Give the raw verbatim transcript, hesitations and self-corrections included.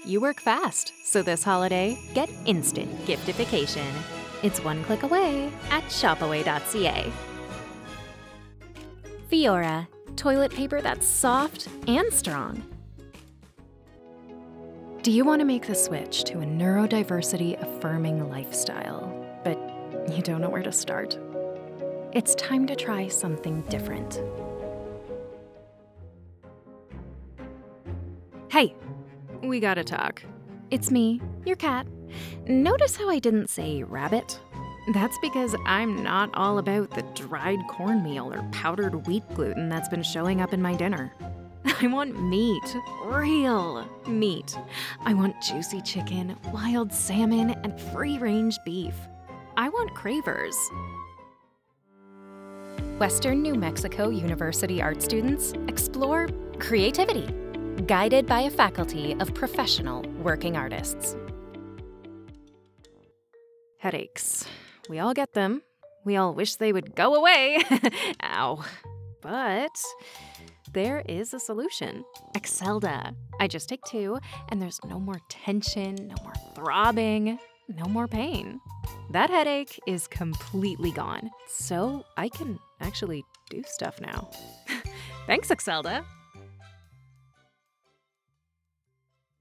you work fast, so this holiday, get instant giftification. It's one click away at shopaway dot c a. Fiora, toilet paper that's soft and strong. Do you want to make the switch to a neurodiversity-affirming lifestyle, but you don't know where to start? It's time to try something different. Hey, we gotta talk. It's me, your cat. Notice how I didn't say rabbit? That's because I'm not all about the dried cornmeal or powdered wheat gluten that's been showing up in my dinner. I want meat, real meat. I want juicy chicken, wild salmon, and free-range beef. I want Cravers. Western New Mexico University art students explore creativity, guided by a faculty of professional working artists. Headaches. We all get them. We all wish they would go away. Ow. But there is a solution. Excelda. I just take two, and there's no more tension, no more throbbing, no more pain. That headache is completely gone, so I can actually do stuff now. Thanks, Excelda.